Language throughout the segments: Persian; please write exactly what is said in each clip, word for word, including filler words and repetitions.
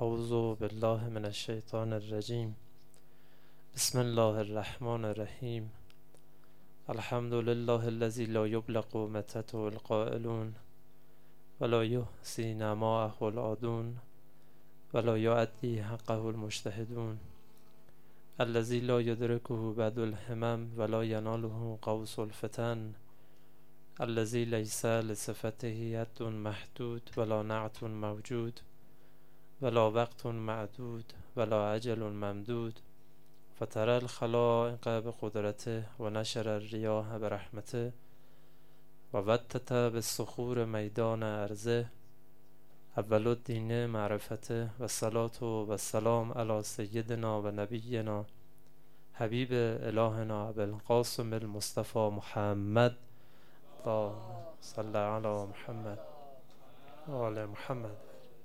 اعوذ بالله من الشیطان الرجیم. بسم الله الرحمن الرحیم. الحمد لله الذی لا یبلغ متته القائلون ولا یحصی نماءه العادون ولا یؤدی حقه المجتهدون الذی لا یدرکه بعد الهمم ولا یناله قوس الفتن الذی لیس لصفته ید محدود ولا نعت موجود ولا وقت معدود ولا اجل ممدود فترى الخلائق بقدرته و نشر الریاح برحمته و وتت بالصخور میدان ارضه اول الدین معرفته و الصلاة و السلام علی سیدنا و نبینا حبیب الهنا ابوالقاسم المصطفى محمد اللهم صل علی محمد و آل محمد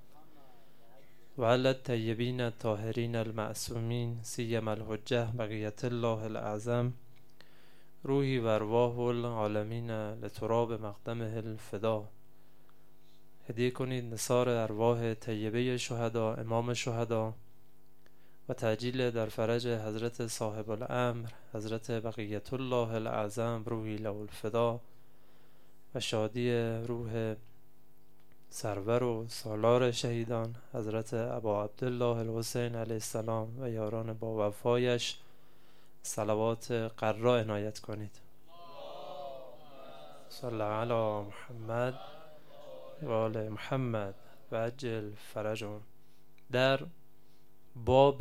و علی الطیبین الطاهرین المعصومین سیما الحجة بقیة الله الاعظم روحی و ارواح العالمین لتراب مقدمه الفدا. هدیه کنید نثار ارواح طیبه شهدا، امام شهدا و تعجیل در فرج حضرت صاحب الامر حضرت بقیة الله الاعظم روحی له الفدا و شادی روح سرور و سالار شهیدان حضرت ابا عبدالله الحسین علیه السلام و یاران با وفایش صلوات قرا عنایت کنید. صلی علی محمد و آل محمد و عجل فرجهم. در باب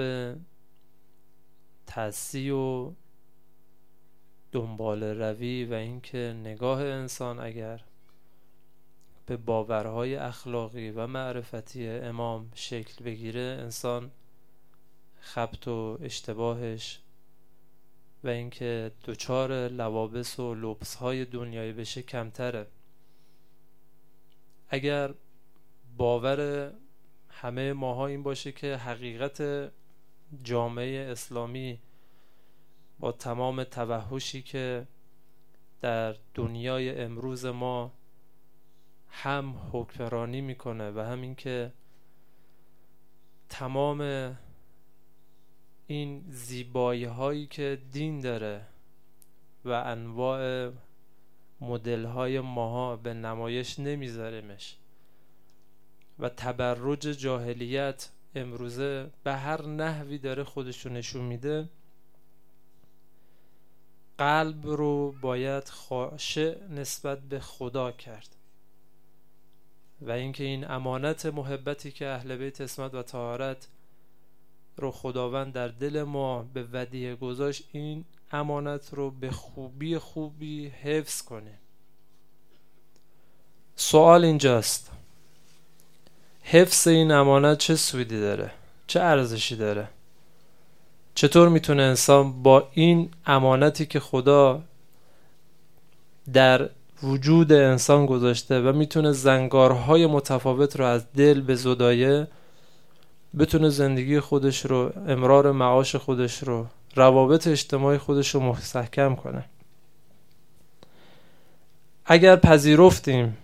تأسی و دنبال روی و اینکه نگاه انسان اگر به باورهای اخلاقی و معرفتی امام شکل بگیره، انسان خبط و اشتباهش و اینکه دوچار لوابس و لبسهای دنیایی بشه کمتره. اگر باور همه ماها این باشه که حقیقت جامعه اسلامی با تمام توحشی که در دنیای امروز ما هم حکمرانی میکنه و همین که تمام این زیبایی هایی که دین داره و انواع مدل های ماها به نمایش نمیذاریمش و تبرج جاهلیت امروزه به هر نحوی داره خودشو نشون میده، قلب رو باید خاشع نسبت به خدا کرد و اینکه این امانت محبتی که اهل بیت عصمت و طهارت رو خداوند در دل ما به ودیعه گذاشت، این امانت رو به خوبی خوبی حفظ کنه. سوال اینجاست، حفظ این امانت چه سودی داره؟ چه ارزشی داره؟ چطور میتونه انسان با این امانتی که خدا در وجود انسان گذاشته و میتونه زنگارهای متفاوت رو از دل به زدایه، بتونه زندگی خودش رو، امرار معاش خودش رو، روابط اجتماعی خودش رو مستحکم کنه؟ اگر پذیرفتیم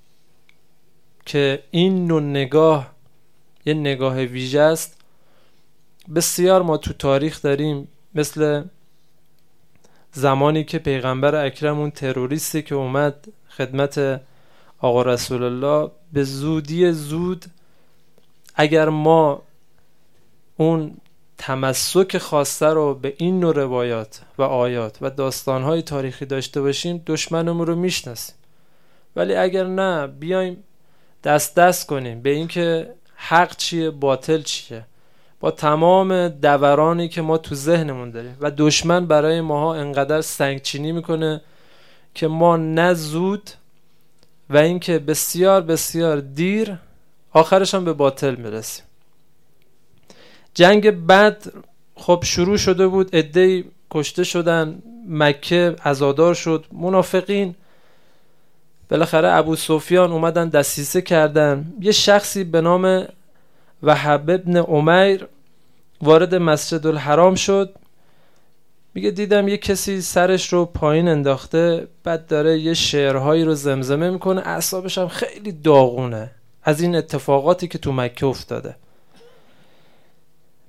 که این نوع نگاه یه نگاه ویژه است، بسیار ما تو تاریخ داریم، مثل زمانی که پیغمبر اکرم اون تروریستی که اومد خدمت آقا رسول الله، به زودی زود اگر ما اون تمسک خاصه رو به این نوع روایات و آیات و داستانهای تاریخی داشته باشیم، دشمنمون رو میشناسیم. ولی اگر نه بیایم دست دست کنیم به این که حق چیه باطل چیه، با تمام دورانی که ما تو ذهنمون داریم و دشمن برای ماها انقدر سنگچینی میکنه که ما نه زود و اینکه بسیار بسیار دیر آخرش هم به باطل میرسیم. جنگ بدر خب شروع شده بود، عده‌ای کشته شدن، مکه عزادار شد، منافقین بالاخره ابو سفیان اومدن دسیسه کردن. یه شخصی به نام وهب ابن عمیر وارد مسجد الحرام شد، میگه دیدم یه کسی سرش رو پایین انداخته، بعد داره یه شعرهایی رو زمزمه میکنه، اعصابش هم خیلی داغونه از این اتفاقاتی که تو مکه افتاده.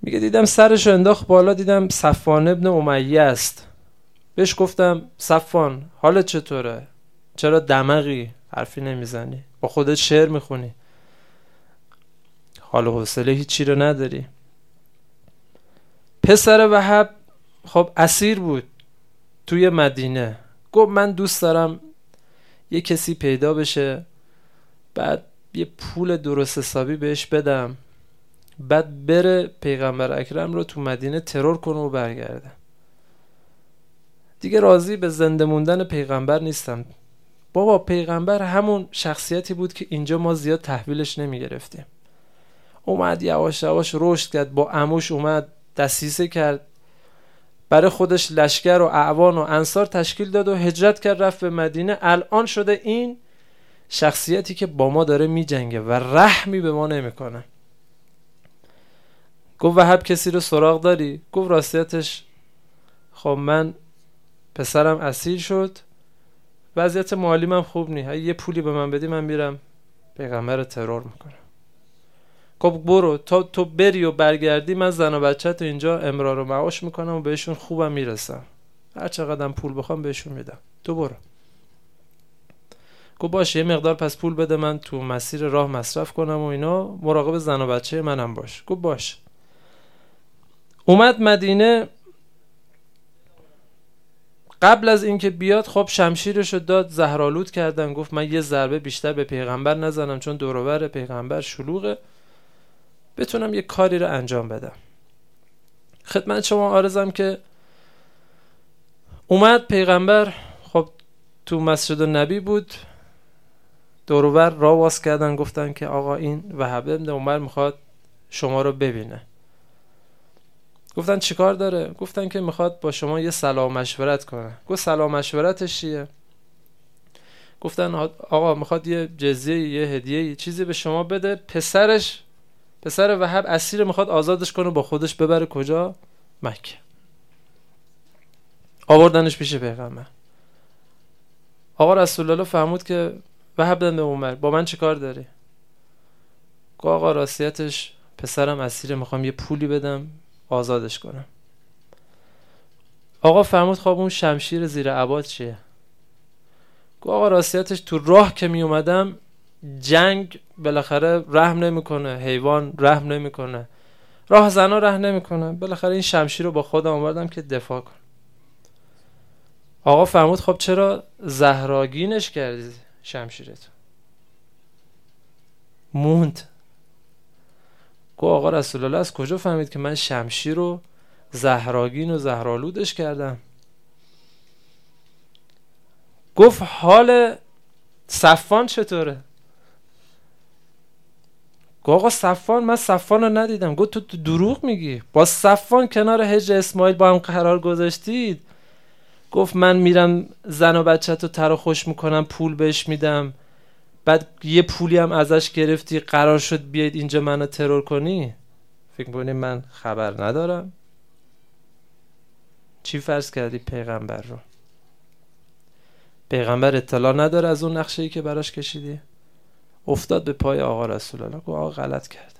میگه دیدم سرشو انداخت بالا، دیدم صفوان ابن امیه است. بهش گفتم صفوان حالت چطوره؟ چرا دماغی حرفی نمیزنی؟ با خودت شعر میخونی؟ حال و حوصله هیچی رو نداری؟ پسر وهب خب اسیر بود توی مدینه. گفت من دوست دارم یه کسی پیدا بشه، بعد یه پول درست حسابی بهش بدم، بعد بره پیغمبر اکرم رو تو مدینه ترور کنه و برگرده. دیگه راضی به زنده موندن پیغمبر نیستم. بابا پیغمبر همون شخصیتی بود که اینجا ما زیاد تحویلش نمی گرفتیم. اومد یواش یواش رشد کرد، با عموش اومد دسیسه کرد، برای خودش لشکر و اعوان و انصار تشکیل داد و هجرت کرد رفت به مدینه. الان شده این شخصیتی که با ما داره می جنگه و رحمی به ما نمی کنه. گفت وهب کسی رو سراغ داری؟ گفت راستیتش خب من پسرم اسیر شد، وضعیت مالی من خوب نی، اگه یه پولی به من بدی من میرم پیغمبر رو ترور میکنم. گفت برو تا تو بری و برگردی من زن و بچه تو اینجا امرار و معاش میکنم و بهشون خوبم میرسم، هر چقدر پول بخوام بهشون میدم، تو برو. گفت باشه یه مقدار پس پول بده من تو مسیر راه مصرف کنم و اینا، مراقب زن و بچه منم باش. گفت باش. اومد مدینه. قبل از اینکه بیاد خب شمشیرشو داد، زهرآلود کردن. گفت من یه ضربه بیشتر به پیغمبر نزنم چون دور و بر پیغمبر شلوغه، بتونم یه کاری رو انجام بدم. خدمت شما عرضم که اومد پیغمبر خب تو مسجد النبی بود، دور و بر راه باز کردن، گفتن که آقا این وهب بن عمر میخواد شما رو ببینه. گفتن چیکار داره؟ گفتن که میخواد با شما یه سلام مشورت کنه. گفت سلام مشورتش چیه؟ گفتن آقا میخواد یه جزیه، یه هدیه، یه چیزی به شما بده، پسرش پسر وهب اسیر میخواد آزادش کنه با خودش ببره کجا؟ مکه. آوردنش پیش پیغمبر. آقا رسول الله فرمود که وهب بن عمر با من چیکار داری؟ گفت آقا راستیتش پسرم اسیر، میخوام یه پولی بدم آزادش کنم. آقا فرمود خب اون شمشیر زیر عباد چیه؟ گفت آقا راستیتش تو راه که می اومدم جنگ بالاخره رحم نمیکنه، حیوان رحم نمیکنه، راه زنا رحم نمیکنه، بالاخره این شمشیر رو با خودم آوردم که دفاع کنم. آقا فرمود خب چرا زهراگینش کردی شمشیرتو؟ موند. گفت آقا رسول الله از کجا فهمید که من شمشیر رو زهراگین و زهرآلودش کردم؟ گفت حال صفوان چطوره؟ گفت آقا صفوان، من صفوان رو ندیدم. گفت تو دروغ میگی، با صفوان کنار هجر اسماعیل با هم قرار گذاشتید. گفت من میرم زن و بچه تو تر و خوش میکنم، پول بهش میدم، بعد یه پولی هم ازش گرفتی، قرار شد بیاید اینجا منو ترور کنی. فکر می‌کنی من خبر ندارم؟ چی فرض کردی پیغمبر رو؟ پیغمبر اطلاع نداره از اون نقشه‌ای که براش کشیدی؟ افتاد به پای آقا رسول الله. گفت آقا غلط کرد.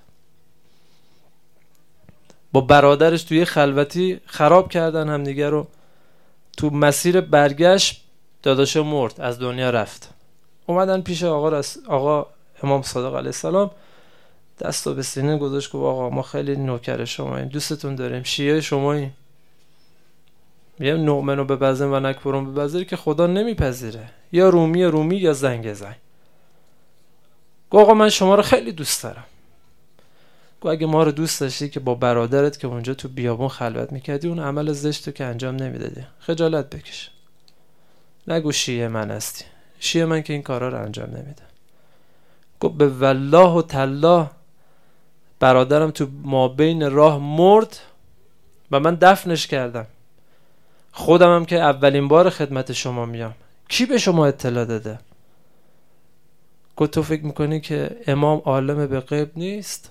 با برادرش توی خلوتی خراب کردن همدیگه رو. تو مسیر برگشت داداش مرد، از دنیا رفت. اومدن پیش آقا رس... آقا امام صادق علیه السلام، دستو به سینه گذاشت گفت آقا ما خیلی نوکر شماییم، دوستتون داریم، شیعه شماییم، یه نؤمنو ببزن و نکفرون ببزر که خدا نمیپذیره، یا رومی رومی یا زنگ زنگ. گفت آقا من شما رو خیلی دوست دارم. گفت اگه ما رو دوست داشتی که با برادرت که اونجا تو بیابون خلوت میکردی اون عمل زشتو که انجام نمیدادی، خجالت بکش. نگو شیعه من هستی، شیعه من که این کارا رو انجام نمیده. گفت به والله و تالله برادرم تو مابین راه مرد و من دفنش کردم، خودم هم که اولین بار خدمت شما میام، کی به شما اطلاع داده؟ گفت تو فکر میکنی که امام عالم به غیب نیست؟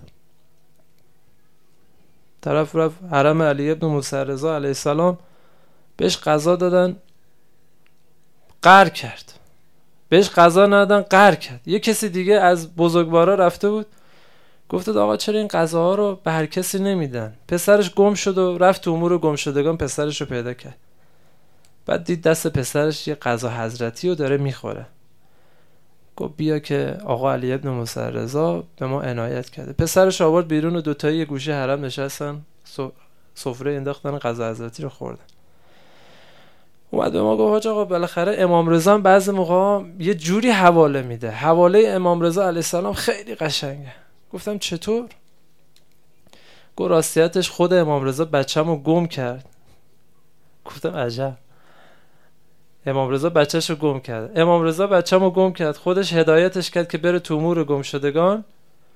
طرف رفت حرم علی ابن موسی رضا علیه السلام، بهش قضا دادن قهر کرد، بهش قضا ندادن قهر کرد. یه کسی دیگه از بزرگوارا رفته بود گفتید آقا چرا این غذاها رو به هر کسی نمیدن؟ پسرش گم شد و رفت تو امور گم شدگان، پسرش رو پیدا کرد. بعد دید دست پسرش یه غذا حضرتی رو داره میخوره. گفت بیا که آقا علی ابن موسی رضا به ما عنایت کرده. پسرش آورد بیرون و دوتایی یه گوشه حرم نشستن، سفره انداختن، غذا حضرتی رو خوردن. اومد به ما گفت حاج آقا بالاخره امام رضا بعضی موقع یه جوری حواله میده، حواله امام رضا علیه السلام خیلی قشنگه. گفتم چطور؟ گفت راستیتش خود امام رضا بچه‌مو گم کرد. گفتم عجب. امام رضا بچه‌شو گم کرد. امام رضا بچه‌مو گم کرد، خودش هدایتش کرد که بره تو امور گم شدگان.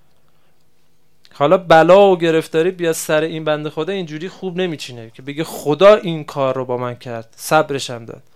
حالا بلا و گرفتاری بیاد سر این بنده خدا، اینجوری خوب نمیچینه که بگه خدا این کار رو با من کرد، صبرش هم داد.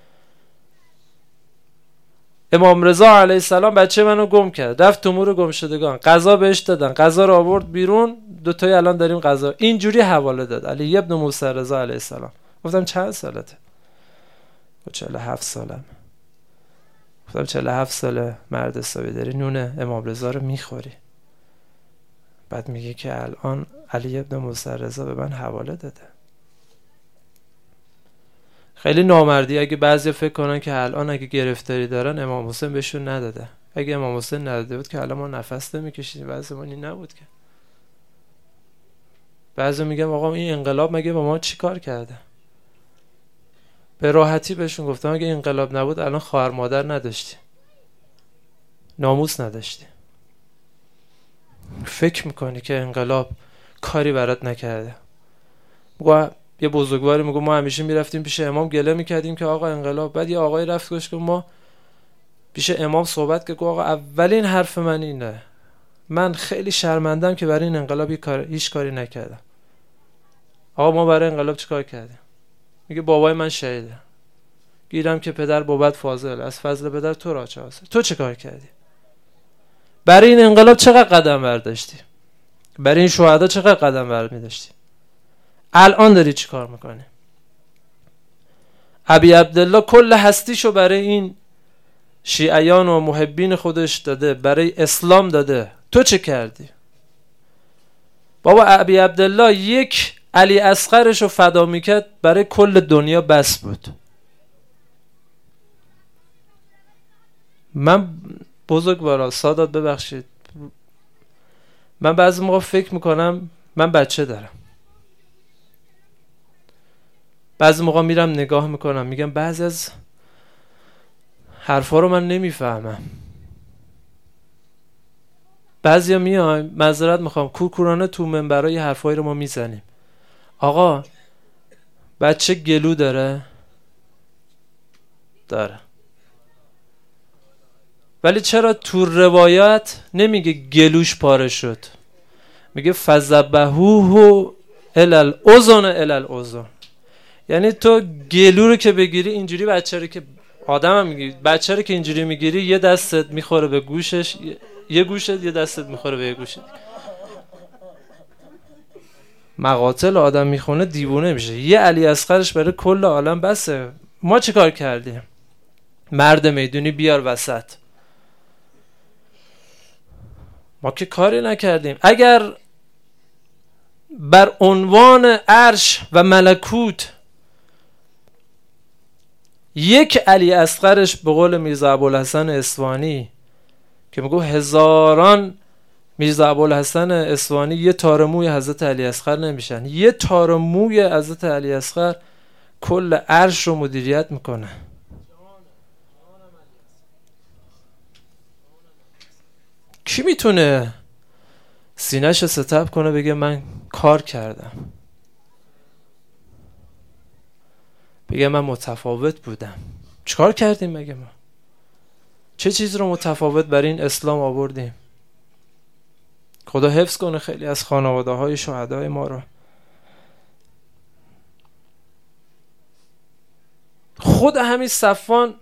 امام رضا علیه السلام بچه منو گم کرد، رفت تو امور گم شدگان، غذا بهش دادن، غذا رو آورد بیرون، دوتایی الان داریم غذا. اینجوری حواله داد علی ابن موسی رضا علیه السلام. گفتم چند سالته؟ گفت چهل و هفت سالم. گفتم چهل و هفت ساله مرد حسابی داری نون امام رضا رو میخوری، بعد میگه که الان علی ابن موسی رضا به من حواله داده. خیلی نامردی اگه بعضی فکر کنن که الان اگه گرفتاری دارن امام حسین بهشون نداده. اگه امام حسین نداده بود که الان ما نفس نمیکشیدیم. بعضی ما این نبود که. بعضی میگم آقا این انقلاب مگه با ما چی کار کرده؟ به راحتی بهشون گفتم اگه انقلاب نبود الان خواهر مادر نداشتی، ناموس نداشتی. فکر میکنی که انقلاب کاری برات نکرده؟ میگه یه بزرگواری میگه ما همیشه میرفتیم پیش امام گله میکردیم که آقا انقلاب. بعد یه آقای رفت گفت که ما پیش امام صحبت که آقا اولین حرف من اینه، من خیلی شرمندم که برای این انقلاب کار هیچ کاری نکردم. آقا ما برای انقلاب چیکار کردیم؟ میگه بابای من شهیده، گیرم که پدر بابت فاضل، از فضل پدر تو را چه حاصل؟ تو چه کار کردی؟ برای این انقلاب چقدر قدم برداشتی؟ برای این شهدا چقدر قدم برمی‌داشتی؟ الان داری چی کار میکنی؟ ابی عبدالله کل هستیشو برای این شیعیان و محبین خودش داده، برای اسلام داده. تو چه کردی؟ بابا ابی عبدالله یک علی اصغرشو فدا میکرد برای کل دنیا بس بود. من بزرگوارا سادات ببخشید، من بعضی موقع فکر میکنم من بچه دارم. بعضی موقع میرم نگاه میکنم میگم بعضی از حرفا رو من نمیفهمم. بعضیا میان معذرت میخوام کورکورانه تو منبرای حرفایی رو ما میزنیم. آقا بچه گلو داره؟ داره. ولی چرا تو روایت نمیگه گلوش پاره شد؟ میگه فذبحوه الی الاذن الی الاذن. یعنی تو گلو رو که بگیری اینجوری، بچه رو که آدم هم میگیری، بچه رو که اینجوری میگیری یه دستت میخوره به گوشش، یه گوشت یه دستت میخوره به یه گوشت. مقاتل آدم میخونه دیوونه میشه. یه علی اصغرش برای کل عالم بسه. ما چه کار کردیم؟ مرد میدونی بیار وسط. ما که کاری نکردیم. اگر بر عنوان عرش و ملکوت یک علی اصغرش به قول میرزا ابوالحسن اصفهانی که میگو هزاران میرزا ابوالحسن اصفهانی یه تار موی حضرت علی اصغر نمیشن، یه تار موی حضرت علی اصغر کل عرش رو مدیریت میکنه. کی میتونه سینه‌شو ستب کنه بگه من کار کردم، بگه من متفاوت بودم؟ چیکار کردیم مگه ما؟ چه چیز رو متفاوت برای این اسلام آوردیم؟ خدا حفظ کنه خیلی از خانواده های شهدای ما رو. خود همین صفوان،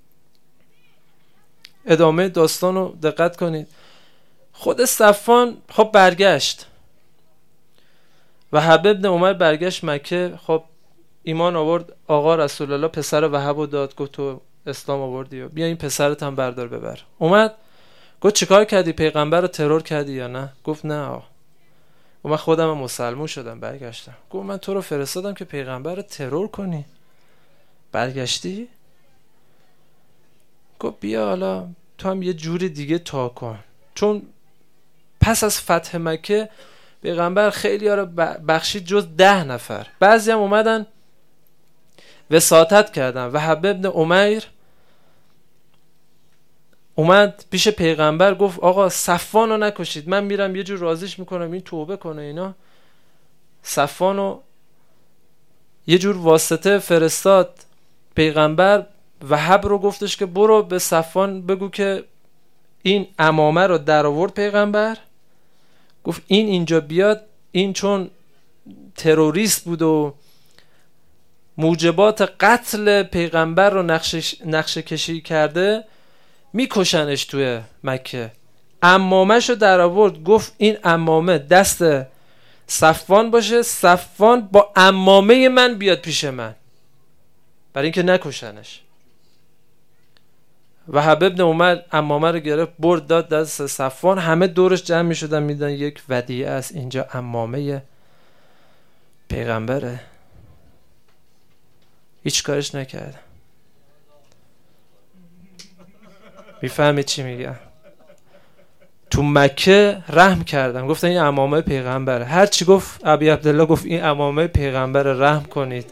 ادامه داستان رو دقت کنید، خود صفوان خب برگشت، وهب ابن عمر برگشت مکه، خب ایمان آورد، آقا رسول الله پسر وهب رو داد، گفت تو اسلام آوردی و بیا این پسرت هم بردار ببر. اومد گفت چیکار کردی؟ پیغمبر رو ترور کردی یا نه؟ گفت نه آقا. و من خودم هم مسلمون شدم برگشتم. گفت من تو رو فرستادم که پیغمبر رو ترور کنی، برگشتی؟ گفت بیا حالا تو هم یه جوری دیگه تا کن. چون پس از فتح مکه پیغمبر خیلی ها رو بخشید جز ده نفر. بعضی هم اومدن وساطت کردن. وهب ابن عمیر اومد پیش پیغمبر گفت آقا صفوان رو نکشید، من میرم یه جور راضیش میکنم این توبه کنه اینا. صفوان رو یه جور واسطه فرستاد پیغمبر. وهب رو گفتش که برو به صفوان بگو که این عمامه رو در آورد پیغمبر، گفت این اینجا بیاد، این چون تروریست بود و موجبات قتل پیغمبر رو نقشه کشی کرده، میکشنش توی مکه. عمامش رو در آورد، گفت این عمامه دست صفوان باشه، صفوان با عمامه من بیاد پیش من، برای اینکه نکشنش. وهب ابن عمر عمامه رو گرفت برد داد دست صفوان. همه دورش جمع می شدن میدن یک ودیعه است، اینجا عمامه پیغمبره. هیچ کارش نکرد. میفهمی چی میگم؟ تو مکه رحم کردم، گفتن این عمامه پیغمبره. هر چی گفت ابی عبدالله گفت این عمامه پیغمبره، رحم کنید.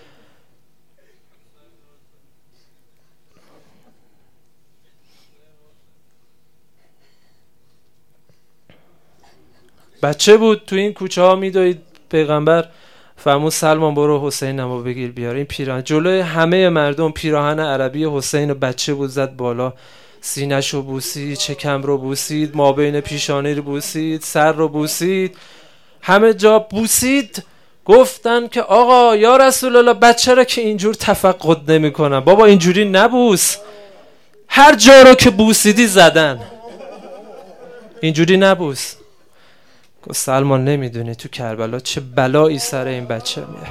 بچه بود تو این کوچه ها میدوید. پیغمبر فرمود سلمان برو حسین نمو بگیر بیار. این پیراهن جلوی همه مردم، پیراهن عربی حسین و بچه بود زد بالا، سینه‌شو بوسید، چکم رو بوسید، مابین پیشانی رو بوسید، سر رو بوسید، همه جا بوسید. گفتن که آقا یا رسول الله بچه رو که اینجور تفقد نمی کنن، بابا اینجوری نبوس، هر جا رو که بوسیدی زدن، اینجوری نبوس. گفت سلمان نمیدونی تو کربلا چه بلایی سر این بچه میره.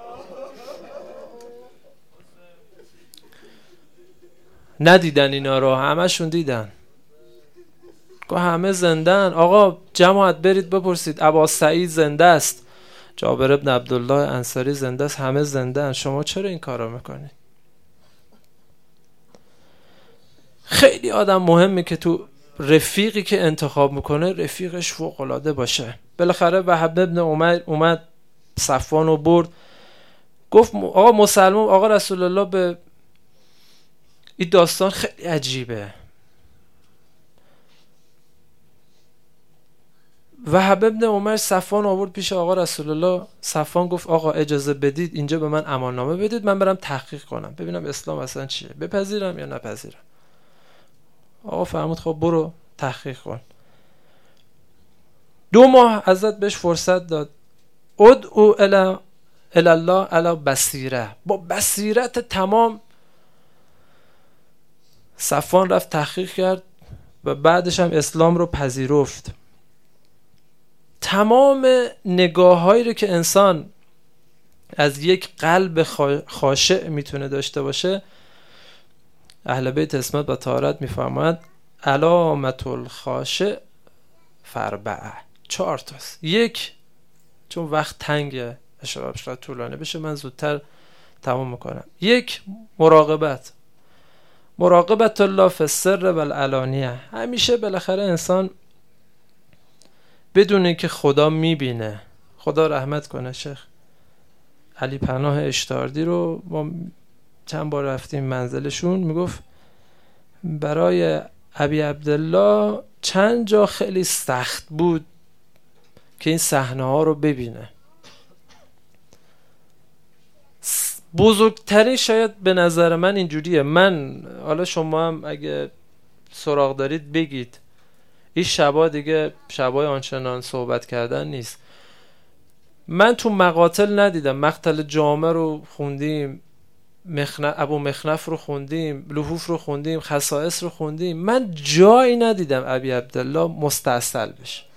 ندیدن اینا رو؟ همشون دیدن. گفت همه زندن. آقا جماعت برید بپرسید ابا سعید زنده است، جابر ابن عبدالله انصاری زنده است، همه زندن، شما چرا این کارو میکنید؟ خیلی آدم مهمه که تو رفیقی که انتخاب میکنه رفیقش فوق‌العاده باشه. بالاخره وهب ابن عمر اومد صفوان رو برد، گفت آقا مسلمان، آقا رسول الله به این داستان خیلی عجیبه. وهب ابن عمر صفوان آورد پیش آقا رسول الله. صفوان گفت آقا اجازه بدید اینجا به من امان نامه بدید، من برم تحقیق کنم ببینم اسلام اصلا چیه، بپذیرم یا نپذیرم. آقا فرمود خب برو تحقیق کن. دو ماه ازت بهش فرصت داد. ادعو الی الله علی بصیره، با بصیرت تمام. صفوان رفت تحقیق کرد و بعدش هم اسلام رو پذیرفت. تمام نگاه هایی رو که انسان از یک قلب خاشع میتونه داشته باشه، اهل بیت اسمت و طهارت میفرماید علامت الخاشع فربعه، چهار تاست. یک، چون وقت تنگه اشاره شاید طولانه بشه من زودتر تمام میکنم. یک، مراقبت، مراقبت الله فی السر و العلانیه. همیشه بالاخره انسان بدونه که خدا میبینه. خدا رحمت کنه شیخ علی پناه اشتاردی رو ما چند بار رفتیم منزلشون، میگفت برای ابی عبدالله چند جا خیلی سخت بود که این صحنه ها رو ببینه. بزرگترین شاید به نظر من اینجوریه، من حالا شما هم اگه سراغ دارید بگید، این شبا دیگه شبای آنچنان صحبت کردن نیست. من تو مقاتل ندیدم، مقتل جامع رو خوندیم، مخنف ابو مخنف رو خوندیم، لحوف رو خوندیم، خصائص رو خوندیم، من جایی ندیدم ابی عبدالله مستعسل بشه.